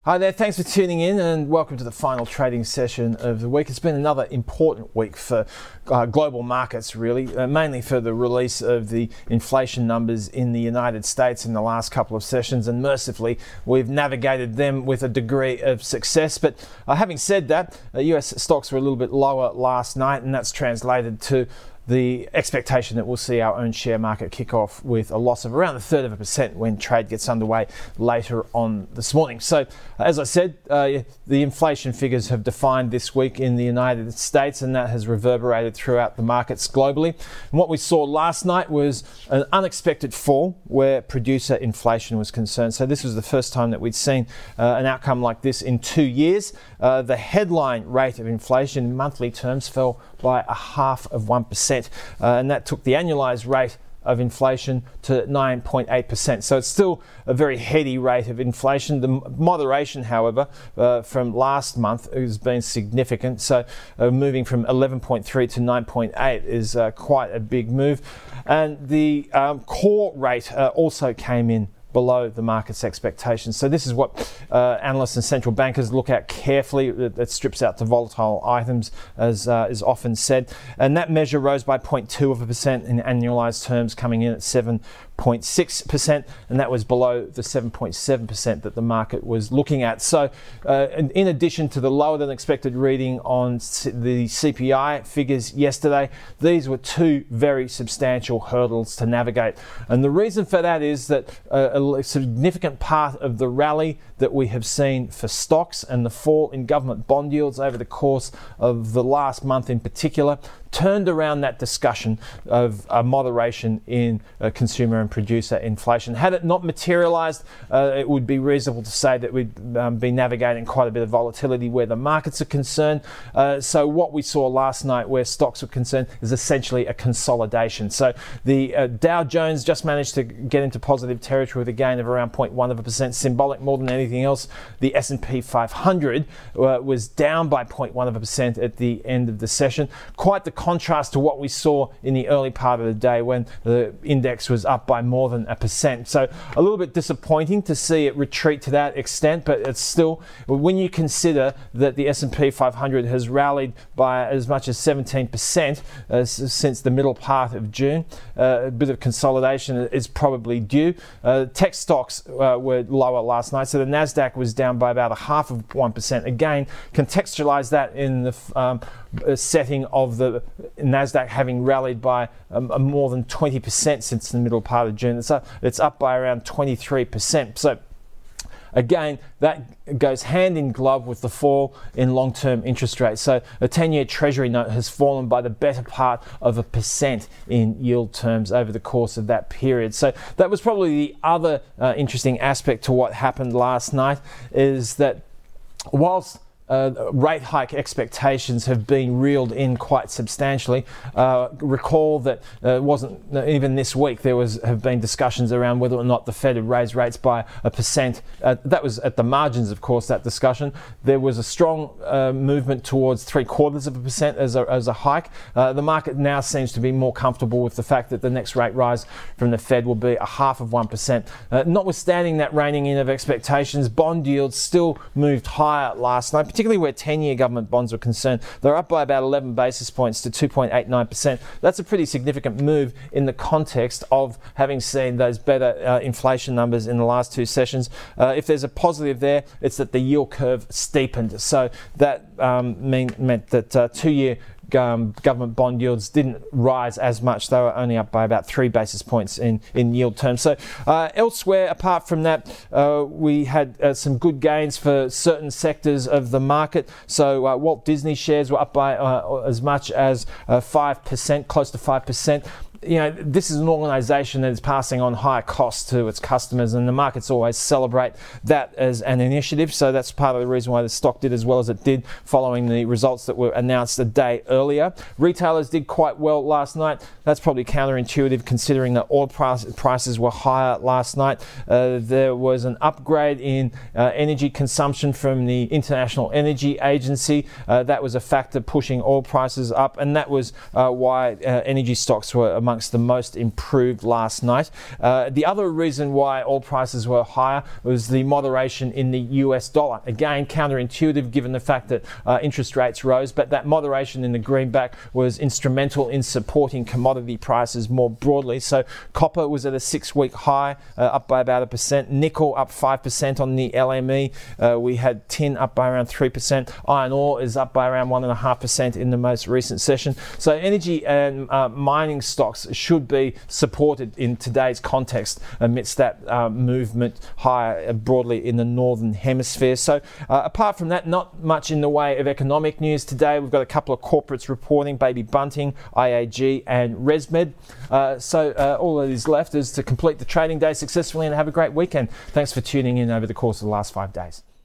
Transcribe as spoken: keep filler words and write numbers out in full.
Hi there, thanks for tuning in and welcome to the final trading session of the week. It's been another important week for uh, global markets, really, uh, mainly for the release of the inflation numbers in the United States in the last couple of sessions, and mercifully we've navigated them with a degree of success. But uh, having said that, uh, U S stocks were a little bit lower last night, and that's translated to the expectation that we'll see our own share market kick off with a loss of around a third of a percent when trade gets underway later on this morning. So, as I said, uh, the inflation figures have defined this week in the United States, and that has reverberated throughout the markets globally. And what we saw last night was an unexpected fall where producer inflation was concerned. So this was the first time that we'd seen uh, an outcome like this in two years. Uh, the headline rate of inflation in monthly terms fell by a half of one percent, uh, and that took the annualized rate of inflation to nine point eight percent. So it's still a very heady rate of inflation. The moderation, however, uh, from last month has been significant. So uh, moving from eleven point three to nine point eight is uh, quite a big move. And the um, core rate uh, also came in below the market's expectations. So this is what uh, analysts and central bankers look at carefully. That strips out the volatile items, as uh, is often said. And that measure rose by zero point two of a percent in annualized terms, coming in at seven point six percent, and that was below the seven point seven percent that the market was looking at. So uh, in, in addition to the lower than expected reading on C- the C P I figures yesterday, these were two very substantial hurdles to navigate. And the reason for that is that uh, a significant part of the rally that we have seen for stocks and the fall in government bond yields over the course of the last month in particular turned around that discussion of uh, moderation in uh, consumer and producer inflation. Had it not materialized, uh, it would be reasonable to say that we'd um, be navigating quite a bit of volatility where the markets are concerned. Uh, so what we saw last night where stocks were concerned is essentially a consolidation. So the uh, Dow Jones just managed to get into positive territory with a gain of around zero point one of a percent, symbolic more than anything else. The S and P five hundred uh, was down by zero point one of a percent at the end of the session. Quite the contrast to what we saw in the early part of the day when the index was up by more than a percent. So a little bit disappointing to see it retreat to that extent, but it's still, when you consider that the S and P five hundred has rallied by as much as seventeen percent uh, since the middle part of June, uh, a bit of consolidation is probably due. Uh, tech stocks uh, were lower last night, so the Nasdaq was down by about a half of one percent. Again, contextualize that in the um, setting of the Nasdaq having rallied by um, more than twenty percent since the middle part of June. It's up, it's up by around twenty-three percent. So again, that goes hand in glove with the fall in long-term interest rates. So a ten-year Treasury note has fallen by the better part of a percent in yield terms over the course of that period. So that was probably the other uh, interesting aspect to what happened last night, is that whilst Uh, rate hike expectations have been reeled in quite substantially. Uh, recall that uh, wasn't even this week there was have been discussions around whether or not the Fed had raised rates by a percent. Uh, that was at the margins, of course, that discussion. There was a strong uh, movement towards three quarters of a percent as a, as a hike. Uh, the market now seems to be more comfortable with the fact that the next rate rise from the Fed will be a half of one percent. Uh, notwithstanding that reining in of expectations, bond yields still moved higher last night, particularly where ten-year government bonds were concerned. They're up by about eleven basis points to two point eight nine percent. That's a pretty significant move in the context of having seen those better uh, inflation numbers in the last two sessions. Uh, if there's a positive there, it's that the yield curve steepened. So that um, mean, meant that uh, two-year Um, government bond yields didn't rise as much. They were only up by about three basis points in, in yield terms. So uh, elsewhere, apart from that, uh, we had uh, some good gains for certain sectors of the market. So uh, Walt Disney shares were up by uh, as much as uh, five percent, close to five percent. You know, this is an organisation that is passing on higher costs to its customers, and the markets always celebrate that as an initiative. So that's part of the reason why the stock did as well as it did following the results that were announced a day earlier. Retailers did quite well last night. That's probably counterintuitive considering that oil price, prices were higher last night. Uh, there was an upgrade in uh, energy consumption from the International Energy Agency. Uh, that was a factor pushing oil prices up, and that was uh, why uh, energy stocks were among amongst the most improved last night. Uh, the other reason why oil prices were higher was the moderation in the U S dollar. Again, counterintuitive given the fact that uh, interest rates rose, but that moderation in the greenback was instrumental in supporting commodity prices more broadly. So copper was at a six-week high, uh, up by about a percent. Nickel up five percent on the L M E. Uh, we had tin up by around three percent. Iron ore is up by around one point five percent in the most recent session. So energy and uh, mining stocks should be supported in today's context amidst that uh, movement higher broadly in the northern hemisphere. So uh, apart from that, not much in the way of economic news today. We've got a couple of corporates reporting, Baby Bunting, I A G and ResMed. Uh, so uh, all that is left is to complete the trading day successfully and have a great weekend. Thanks for tuning in over the course of the last five days.